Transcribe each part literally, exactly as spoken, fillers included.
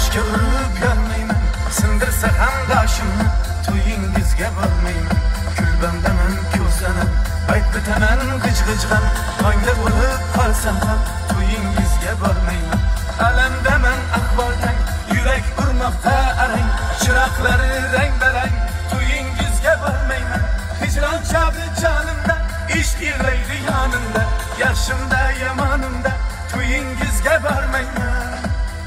toshga urib yonmayman, sindirsa ham boshimni to'yingizga bormayman. Kulbamdaman ko'zlanib ayt bitaman g'ij-g'ijg'am, tongda bo'lib qolsam ham to'yingizga bormayman. Alamdaman ahvol tang, yurak urmoqda arang, chiroqlari rang-barang, to'yingizga bormayman. Hijron chabi jonimda, ishq yig'laydi yonimda, yaxshimda yomonimda to'yingizga bormayman.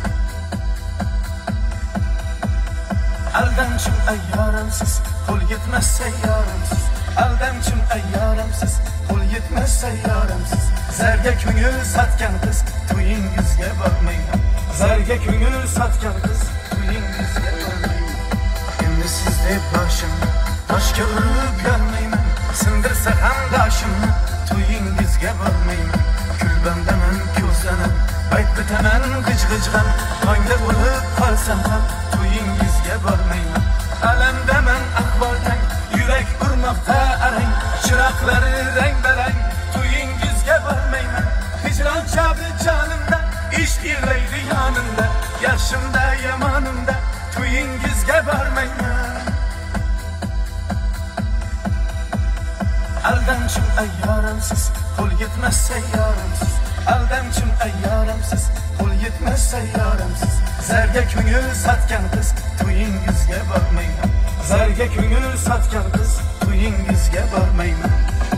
Aldamchim ayyoramsiz, qo'l yetmas sayyoramsiz. Aldamchim ayyoramsiz, qo'l yetmas sayyoramsiz. Zarga ko'ngil sotgan qiz to'yingizga bormayman. Zarga ko'ngil sotgan qiz to'yingizga bormayman. Endi siz deb boshimni toshga urib yonmayman, sindirsa ham boshimni to'yingizga bormayman. Kulbamdaman ko'zlanib ayt bitaman g'ij-g'ijg'am, tongda bo'lib qolsam ham to'yingizga bormayman. Alamdaman ahvol tang, yurak urmoqda arang, chiroqlari rang-barang, to'yingizga bormayman. Hijron chabi jonimda, ishq yig'laydi yonimda, yaxshimda yomonimda to'yingizga bormayman. Aldamchim ayyoramsiz, qo'l yetmas sayyoramsiz. Aldamchim ayyoramsiz, qo'l yetmas sayyoramsiz. Zarga ko'ngil sotgan qiz to'yingizga bormayman. Zarga ko'ngil sotgan qiz to'yingizga bormayman.